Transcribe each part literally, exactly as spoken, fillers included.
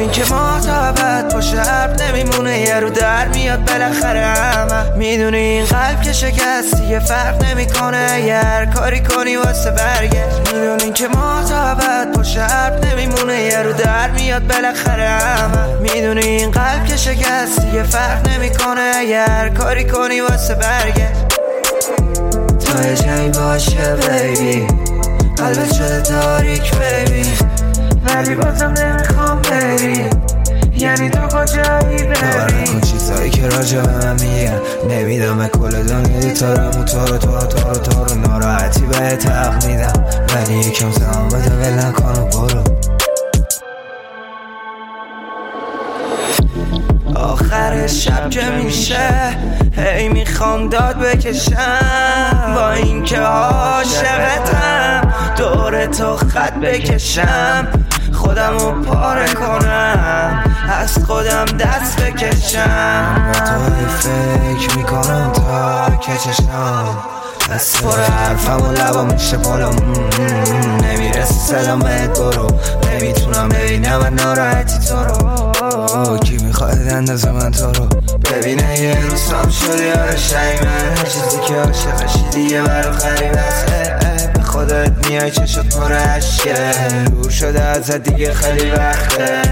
میدونین که ما تا ابد پشت حرف نمیمونه، یه رو در میاد بالاخره همه. میدونین قلب که شکستی یه فرق نمیکنه، یه هر کاری کنی واسه برگشت. میدونین که ما تا ابد پشت حرف نمیمونه، یه رو در میاد بالاخره همه. میدونین قلب که شکستی یه فرق نمیکنه، یه هر کاری کنی واسه برگشت. تا یه جایی باشه بیبی، قلبت شده تاریک بیبی، ولی بازم نمیخوام بری، یعنی تو کجایی بری؟ کن چیزایی که راجع به من میگن نمیدم کل دنیا دیتارم و تو رو تو رو تو رو تو رو ناراحتی بهت حق میدم، ولی یکم زمان بده ول نکن و برو. آخر شب که میشه هی میخوام داد بکشم، با این که عاشقتم دور تو خط بکشم، خودمو پاره کنم از خودم دست بکشم. تو فکر میکنم تا که چشم دست پر حرفم و لبا میشه پالم، نمیرسی صدام بهت برو، نمیتونم ببینم من ناراحتی تو رو، کی میخواد اندازه من تو رو ببینه. یه روز هم شدی آره شیمن، هر چیزی که عاشقشی دیگه برو غریبه، به خودت میای چشت پر عشقه، دور شده ازت دیگه خیلی وقته.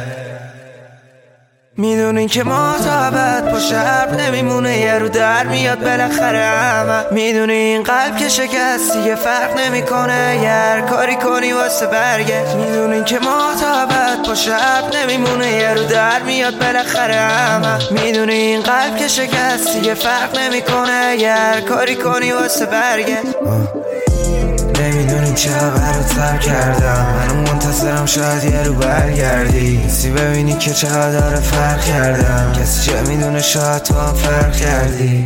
میدونین که ما تا ابد پشت حرف نمیمونه، یه رو در میاد بالاخره همه. میدونین قلب که شکستی یه فرق نمیکنه، یه هر کاری کنی واسه برگشت. میدونین که ما تا ابد پشت حرف نمیمونه، یه رو در میاد بالاخره همه. میدونین قلب که شکستی یه فرق نمیکنه، یه هر کاری کنی واسه برگشت. نمیدونیم چه خبر تر کردم، منو منتظرم شاید یه رو برگردی، سی ببینی که چقدر فرق کردم، کسی چه میدونه شاید تو هم فرق کردی.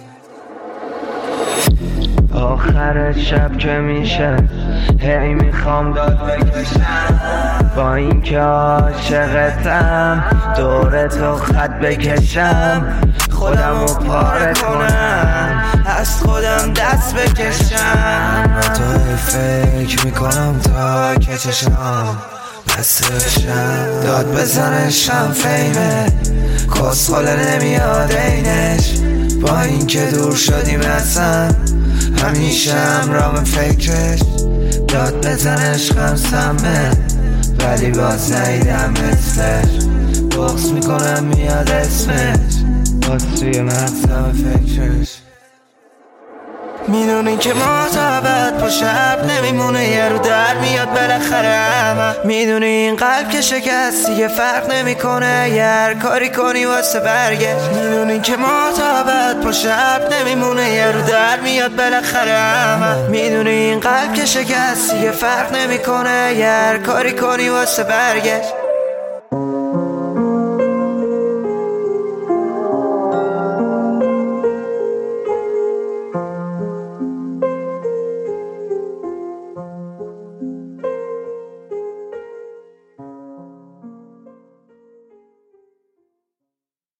آخر شب که میشه هی میخوام داد بکشم، با این که عاشقتم دور تو خط بکشم، خودمو پاره کنم از خودم دست بکشم. تو فکر میکنم تا که چشم بسته بشم، داد بزنشم فیمه کسخوله نمیاد اینش، با این که دور شدیم اصلا همیشه همراه فکرش، داد بزنش خم سمه ولی باز نیدم مثلش، بغض میکنم میاد اسمش باز توی مغزم فکرش. میدونین که ما تا ابد پشت حرف نمیمونه، یه رو در میاد بالاخره همه. میدونین قلب که شکستی یه فرق نمیکنه، یه هر کاری کنی واسه برگشت. میدونین که ما تا ابد پشت حرف نمیمونه، یه رو در میاد بالاخره همه. میدونین قلب که شکستی یه فرق نمیکنه، یه هر کاری کنی واسه برگشت.